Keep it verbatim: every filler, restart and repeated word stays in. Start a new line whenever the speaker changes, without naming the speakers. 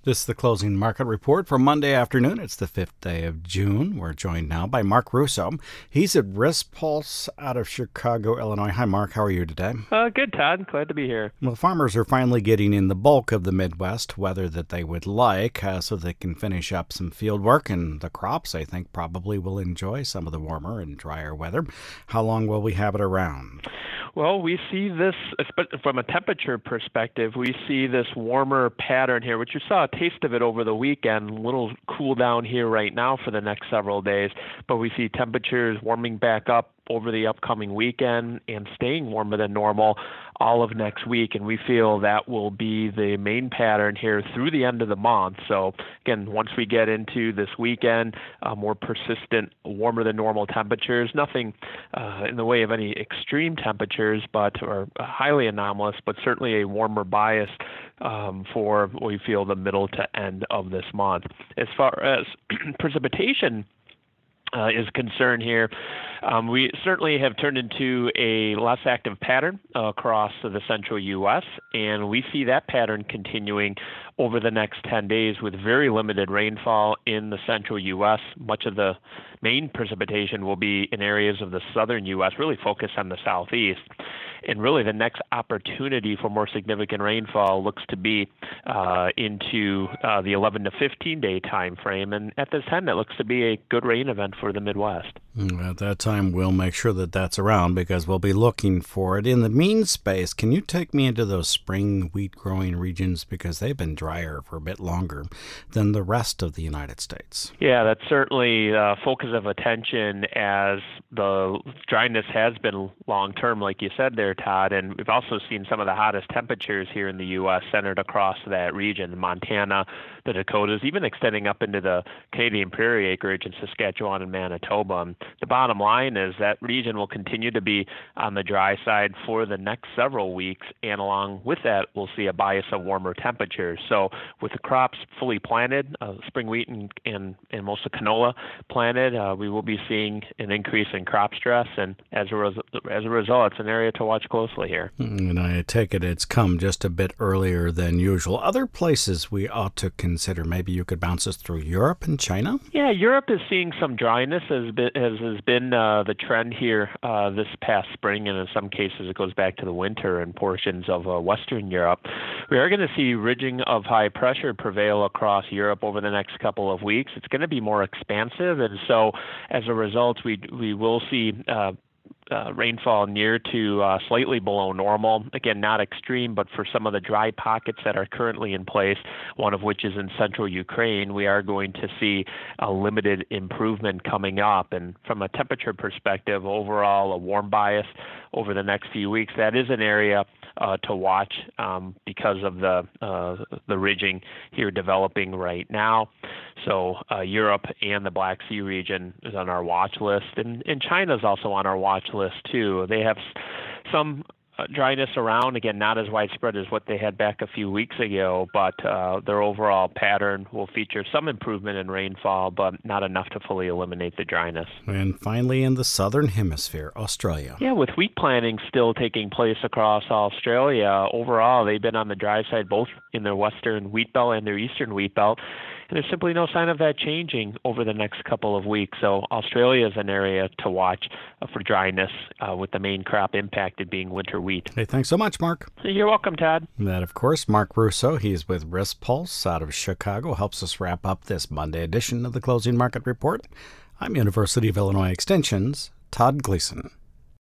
This is the Closing Market Report for Monday afternoon. It's the fifth day of June. We're joined now by Mark Russo. He's at Risk Pulse out of Chicago, Illinois. Hi, Mark. How are you today?
Uh, good, Todd. Glad to be here.
Well, farmers are finally getting in the bulk of the Midwest weather that they would like uh, so they can finish up some field work, and the crops, I think, probably will enjoy some of the warmer and drier weather. How long will we have it around?
Well, we see this, from a temperature perspective, we see this warmer pattern here, which you saw a taste of it over the weekend, a little cool down here right now for the next several days, but we see temperatures warming back up over the upcoming weekend and staying warmer than normal all of next week, and we feel that will be the main pattern here through the end of the month. So again, once we get into this weekend, uh, more persistent, warmer than normal temperatures, nothing uh, in the way of any extreme temperatures, but or highly anomalous, but certainly a warmer bias um, for what we feel the middle to end of this month. As far as precipitation Uh, is concerned here, um, we certainly have turned into a less active pattern uh, across the central U S, and we see that pattern continuing over the next ten days with very limited rainfall in the central U S. Much of the main precipitation will be in areas of the southern U S, really focused on the southeast. And really the next opportunity for more significant rainfall looks to be uh, into uh, the eleven to fifteen day time frame. And at this time, that looks to be a good rain event for the Midwest.
At that time, we'll make sure that that's around because we'll be looking for it. In the mean space, can you take me into those spring wheat growing regions because they've been drier for a bit longer than the rest of the United States?
Yeah, that's certainly a focus of attention as the dryness has been long-term, like you said there, Todd, and we've also seen some of the hottest temperatures here in the U S centered across that region, Montana, the Dakotas, even extending up into the Canadian prairie acreage in Saskatchewan and Manitoba. The bottom line is that region will continue to be on the dry side for the next several weeks, and along with that, we'll see a bias of warmer temperatures. So with the crops fully planted, uh, spring wheat and, and, and most of canola planted, uh, we will be seeing an increase in crop stress, and as a, res- as a result, it's an area to watch closely here.
And I take it it's come just a bit earlier than usual. Other places we ought to consider, maybe you could bounce us through Europe and China?
Yeah, Europe is seeing some dryness as, as has been uh, the trend here uh, this past spring, and in some cases it goes back to the winter in portions of uh, Western Europe. We are going to see ridging of high pressure prevail across Europe over the next couple of weeks. It's going to be more expansive, and so as a result, we we will see uh, Uh, rainfall near to uh, slightly below normal. Again, not extreme, but for some of the dry pockets that are currently in place, one of which is in central Ukraine, we are going to see a limited improvement coming up. And from a temperature perspective, overall, a warm bias over the next few weeks. That is an area uh, to watch um, because of the uh, the ridging here developing right now. So uh, Europe and the Black Sea region is on our watch list, and, and China is also on our watch list too. They have some uh, dryness around, again, not as widespread as what they had back a few weeks ago, but uh, their overall pattern will feature some improvement in rainfall, but not enough to fully eliminate the dryness.
And finally, in the southern hemisphere, Australia.
Yeah, with wheat planting still taking place across Australia, overall, they've been on the dry side, both in their western wheat belt and their eastern wheat belt. And there's simply no sign of that changing over the next couple of weeks. So Australia is an area to watch uh, for dryness, uh, with the main crop impacted being winter wheat.
Hey, thanks so much, Mark.
You're welcome, Todd.
And that, of course, Mark Russo. He's with Risk Pulse out of Chicago. Helps us wrap up this Monday edition of the Closing Market Report. I'm University of Illinois Extension's Todd Gleason.